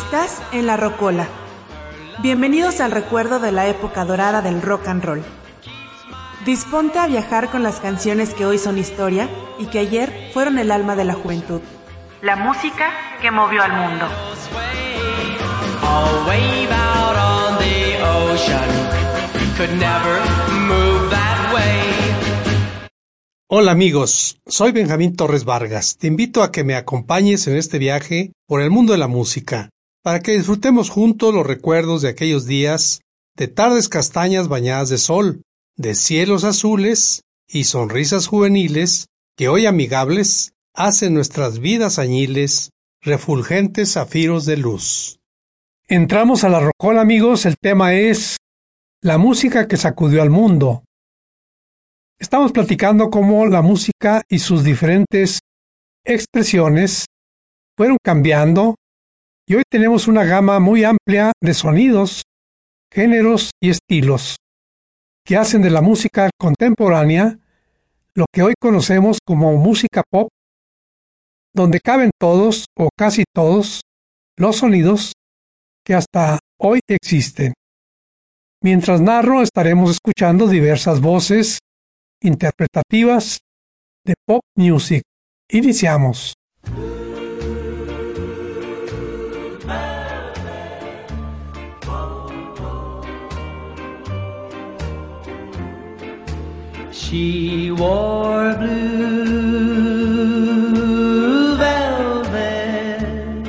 Estás en La Rocola. Bienvenidos al recuerdo de la época dorada del rock and roll. Disponte a viajar con las canciones que hoy son historia y que ayer fueron el alma de la juventud. La música que movió al mundo. Hola amigos, soy Benjamín Torres Vargas. Te invito a que me acompañes en este viaje por el mundo de la música, para que disfrutemos juntos los recuerdos de aquellos días, de tardes castañas bañadas de sol, de cielos azules y sonrisas juveniles que hoy amigables hacen nuestras vidas añiles refulgentes zafiros de luz. Entramos a La Rocola, amigos. El tema es la música que sacudió al mundo. Estamos platicando cómo la música y sus diferentes expresiones fueron cambiando y hoy tenemos una gama muy amplia de sonidos, géneros y estilos que hacen de la música contemporánea lo que hoy conocemos como música pop, donde caben todos o casi todos los sonidos que hasta hoy existen. Mientras narro, estaremos escuchando diversas voces interpretativas de pop music. Iniciamos. She wore blue velvet,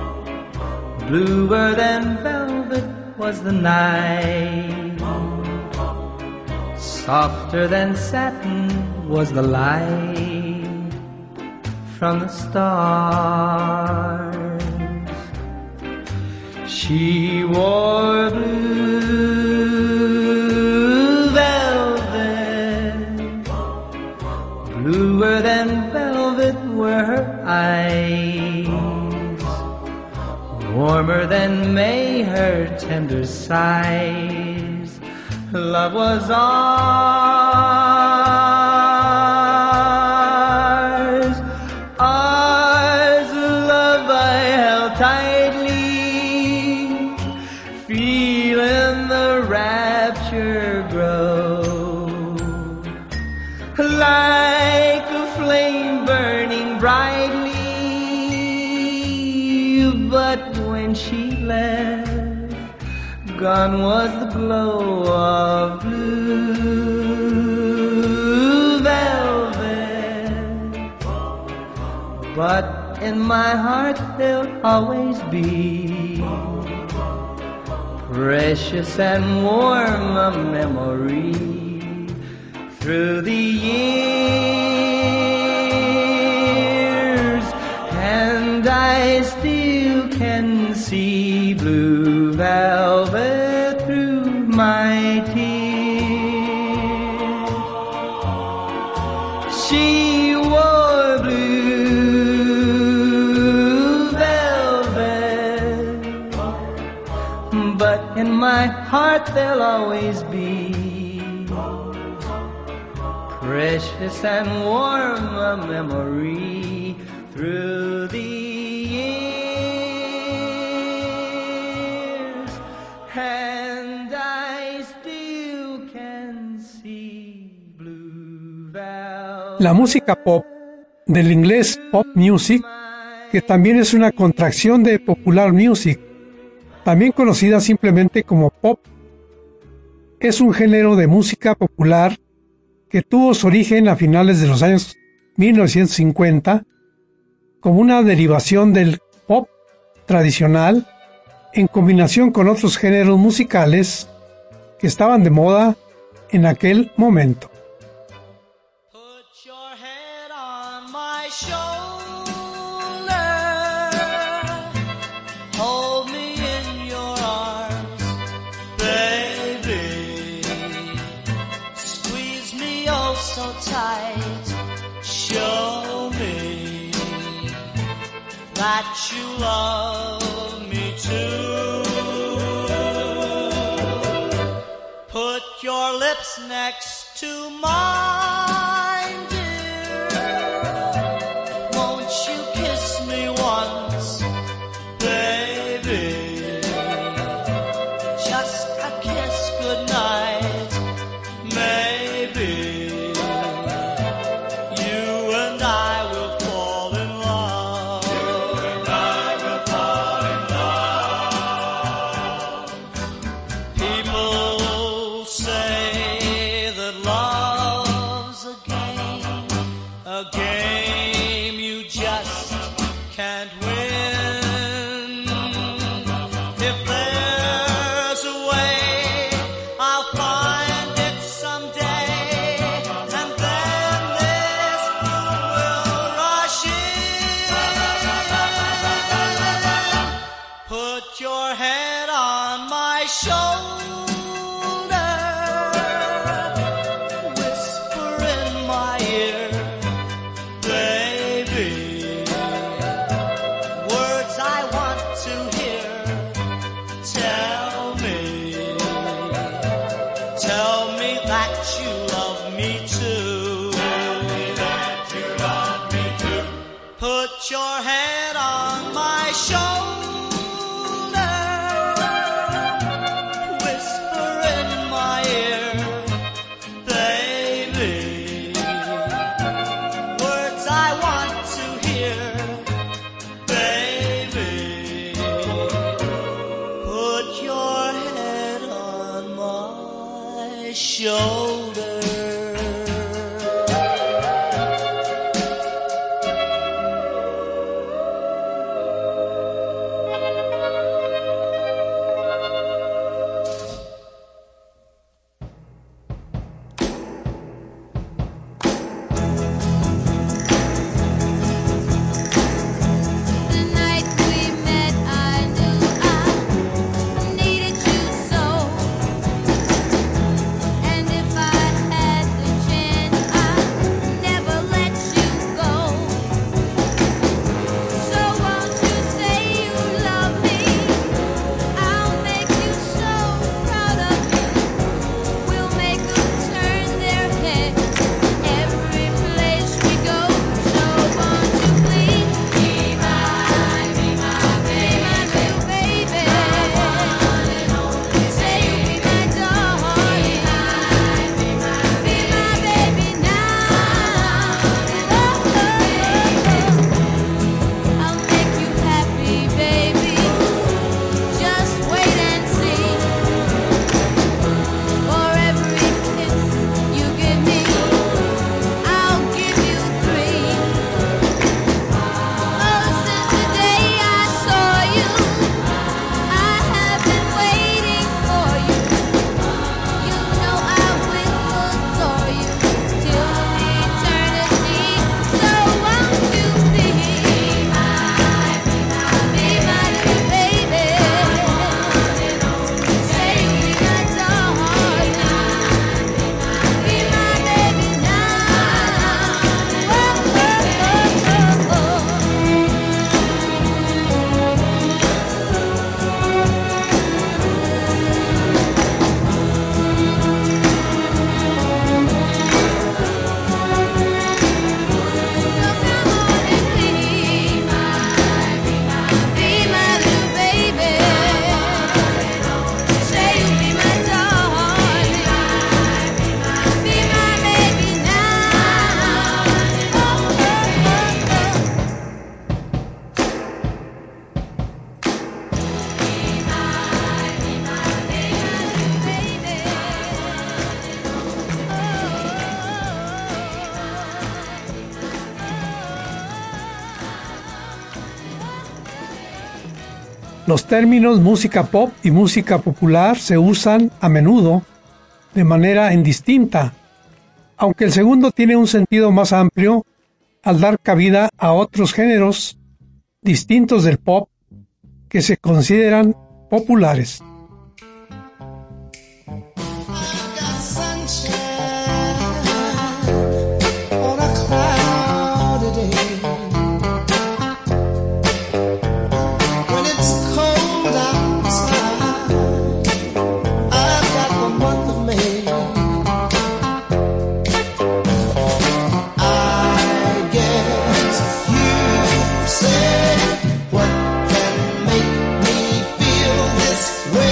bluer than velvet was the night. Softer than satin was the light from the stars. She wore blue velvet, bluer than velvet were her eyes, warmer than May her tender sighs. Love was ours, ours, love I held tightly, feeling the rapture grow, like a flame burning brightly, but when she left, gone was the glow of blue velvet, but in my heart there'll always be precious and warm a memory through the years, and I still can see blue velvet through my tears. She wore blue velvet, but in my heart there'll always be precious and warm a memory through the years, and I still can see blue velvet. La música pop, del inglés pop music, que también es una contracción de popular music, también conocida simplemente como pop, es un género de música popular que tuvo su origen a finales de los años 1950 como una derivación del pop tradicional en combinación con otros géneros musicales que estaban de moda en aquel momento. Put your head on my shoulder, hold me in your arms, baby, squeeze me oh so tight, show me that you love me too. Put your lips next to mine, dear. Won't you kiss me once, baby? can't win. If there's a way, I'll find it someday, and then this blue will rush in. Put your head on my shoulder. Your head on my shoulder, whisper in my ear, baby, words I want to hear, baby, put your head on my shoulder. Los términos música pop y música popular se usan a menudo de manera indistinta, aunque el segundo tiene un sentido más amplio al dar cabida a otros géneros distintos del pop que se consideran populares. What can make me feel this way?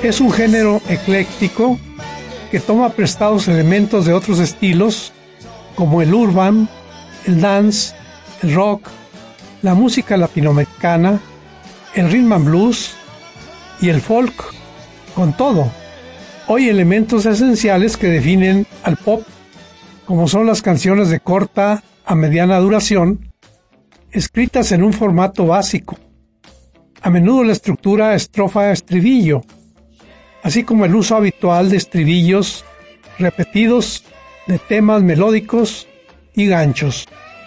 Es un género ecléctico que toma prestados elementos de otros estilos como el urban, el dance, el rock, la música latinoamericana, el rhythm and blues y el folk, con todo. Hoy elementos esenciales que definen al pop, como son las canciones de corta a mediana duración, escritas en un formato básico, a menudo la estructura estrofa-estribillo, así como el uso habitual de estribillos repetidos de temas melódicos y ganchos.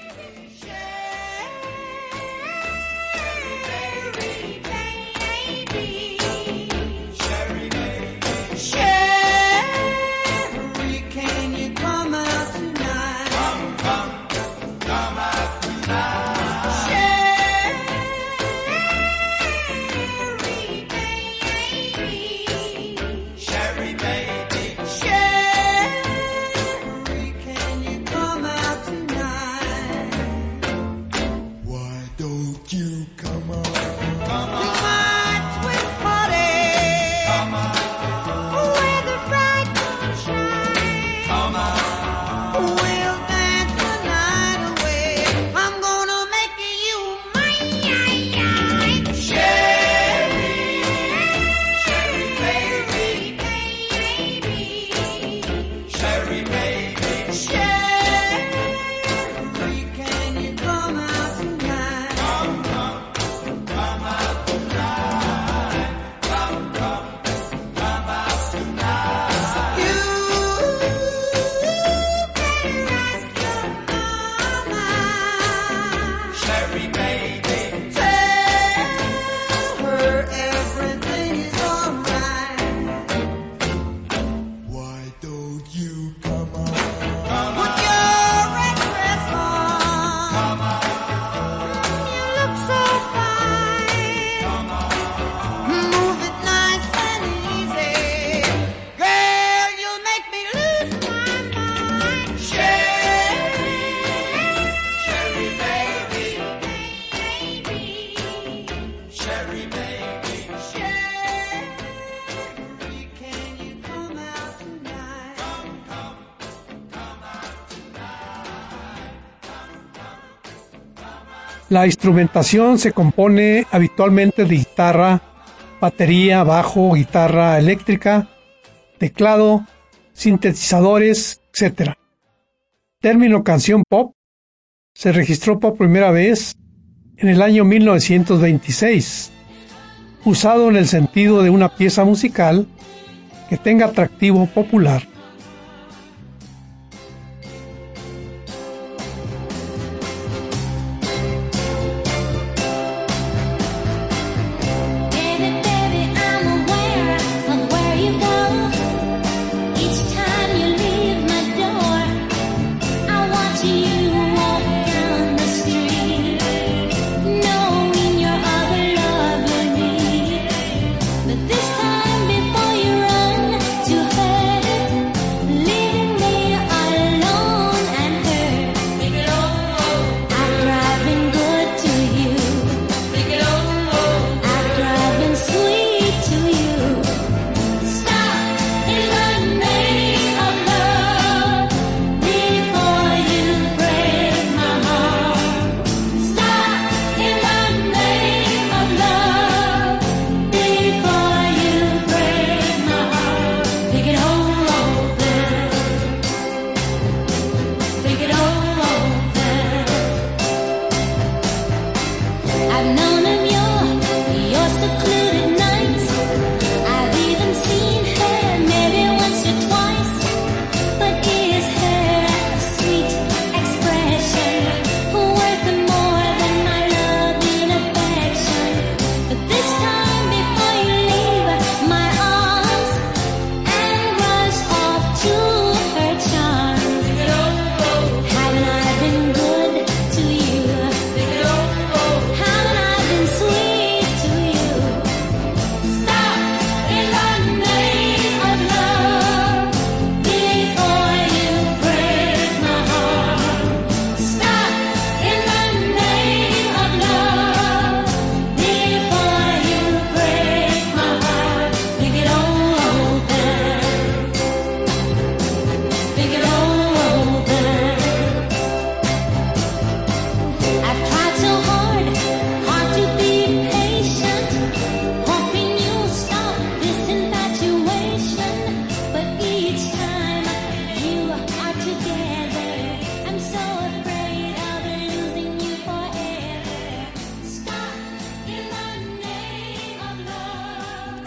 La instrumentación se compone habitualmente de guitarra, batería, bajo, guitarra eléctrica, teclado, sintetizadores, etc. Término canción pop se registró por primera vez en el año 1926, usado en el sentido de una pieza musical que tenga atractivo popular. But this time before you run to hurt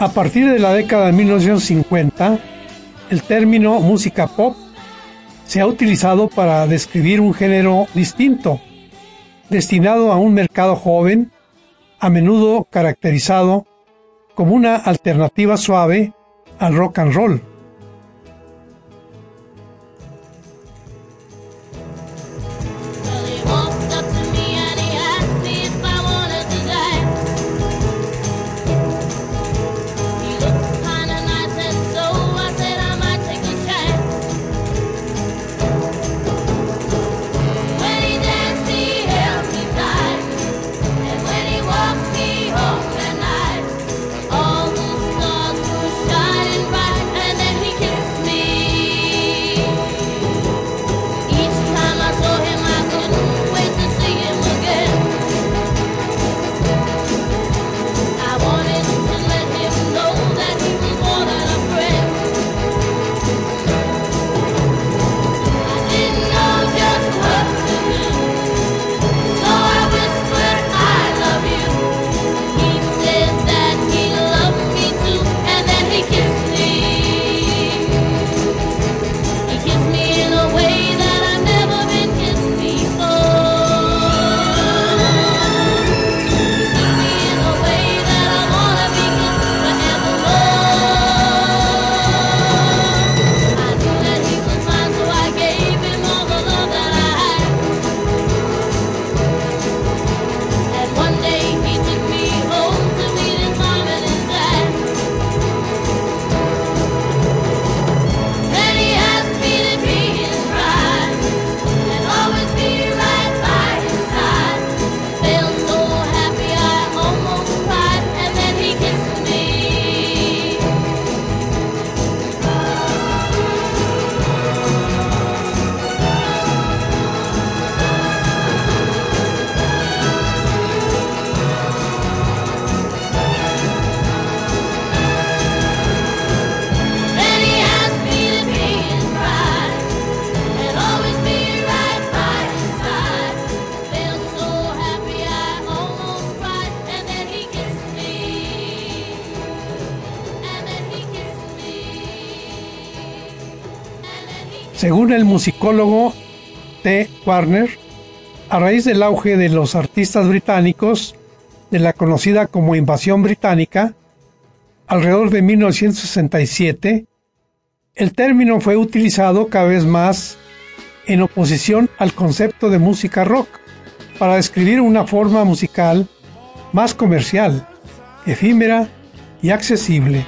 A partir de la década de 1950, el término música pop se ha utilizado para describir un género distinto, destinado a un mercado joven, a menudo caracterizado como una alternativa suave al rock and roll. Según el musicólogo T. Warner, a raíz del auge de los artistas británicos, de la conocida como invasión británica, alrededor de 1967, el término fue utilizado cada vez más en oposición al concepto de música rock, para describir una forma musical más comercial, efímera y accesible.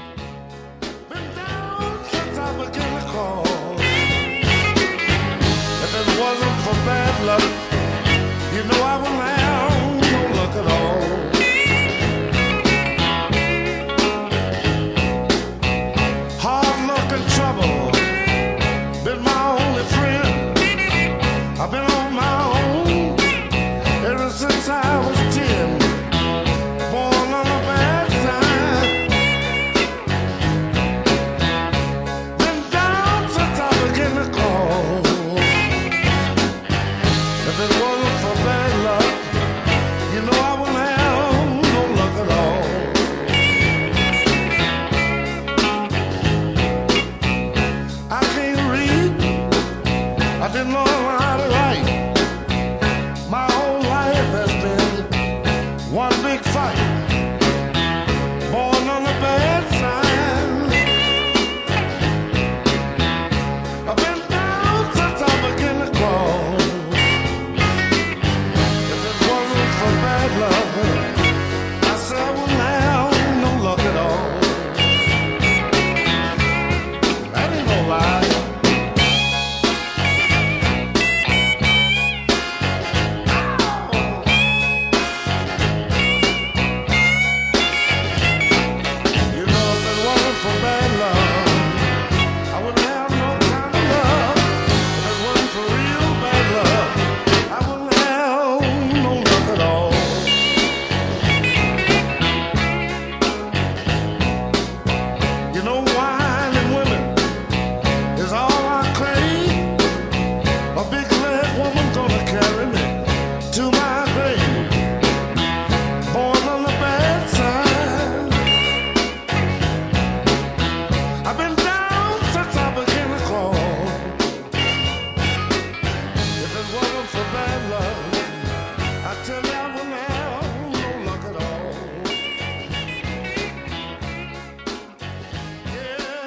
If it wasn't for bad luck,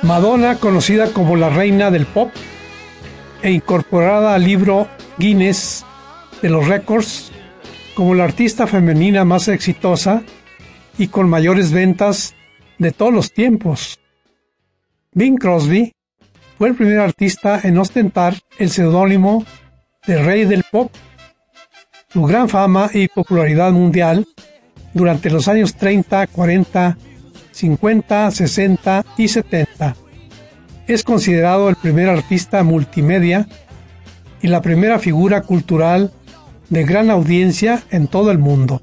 Madonna, conocida como la reina del pop e incorporada al libro Guinness de los récords como la artista femenina más exitosa y con mayores ventas de todos los tiempos. Bing Crosby fue el primer artista en ostentar el seudónimo de Rey del Pop. Su gran fama y popularidad mundial durante los años 30, 40, 50, 60 y 70. Es considerado el primer artista multimedia y la primera figura cultural de gran audiencia en todo el mundo.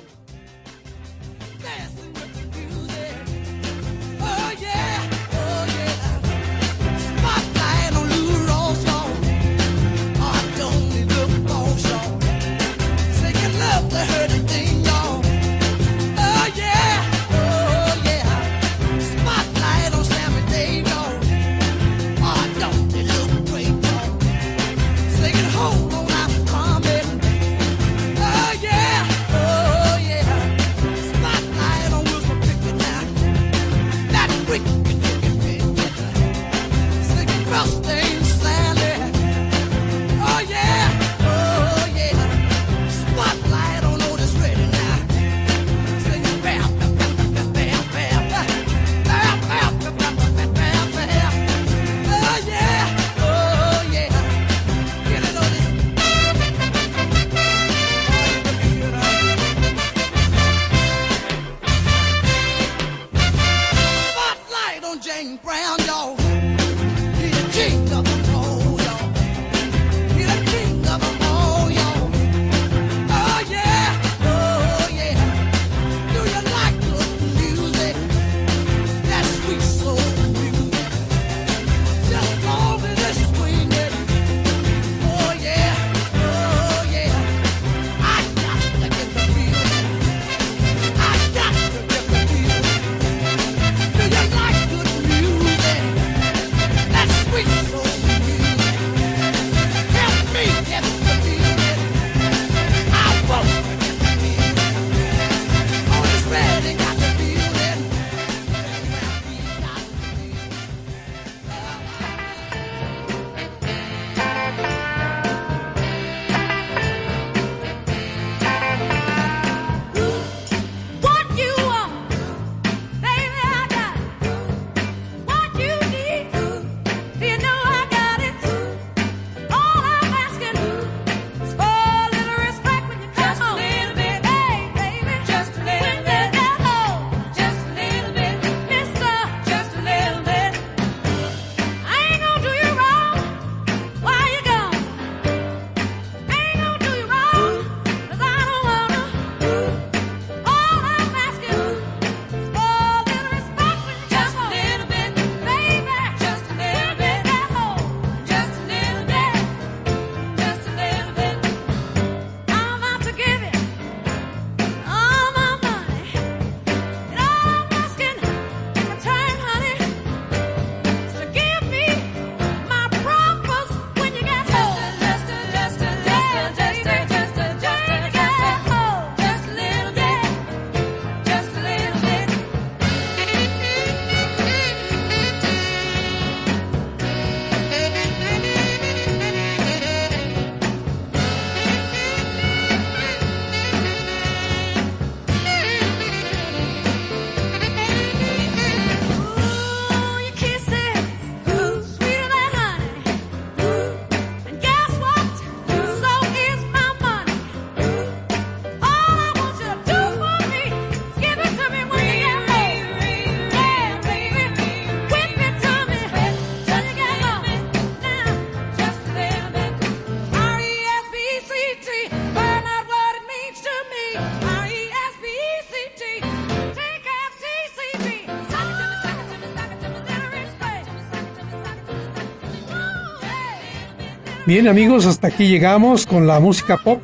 Bien amigos, hasta aquí llegamos con la música pop,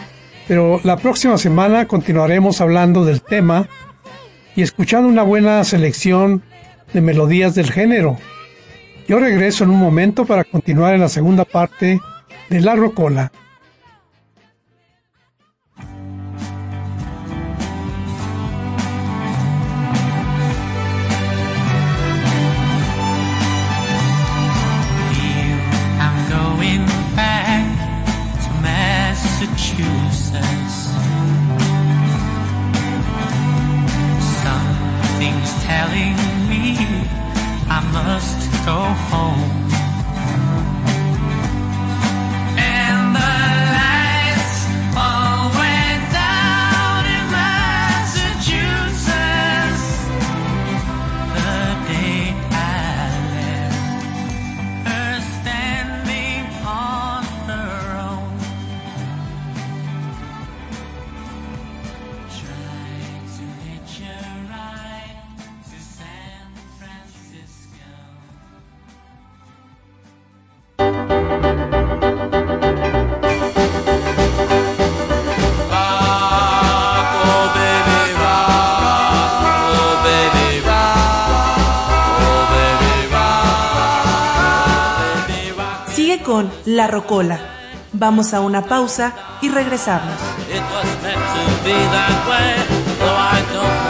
pero la próxima semana continuaremos hablando del tema y escuchando una buena selección de melodías del género. Yo regreso en un momento para continuar en la segunda parte de La Rocola. excuses. Something's telling me I must go home. And the lights all went down in Massachusetts the day I left her standing on her own. Try to hitch a ride to San Francisco. Rock, oh baby, rock, oh baby, rock, oh baby, rock, baby, rock. Sigue con La Rocola. Vamos a una pausa y regresamos. It was meant to be that way, though I don't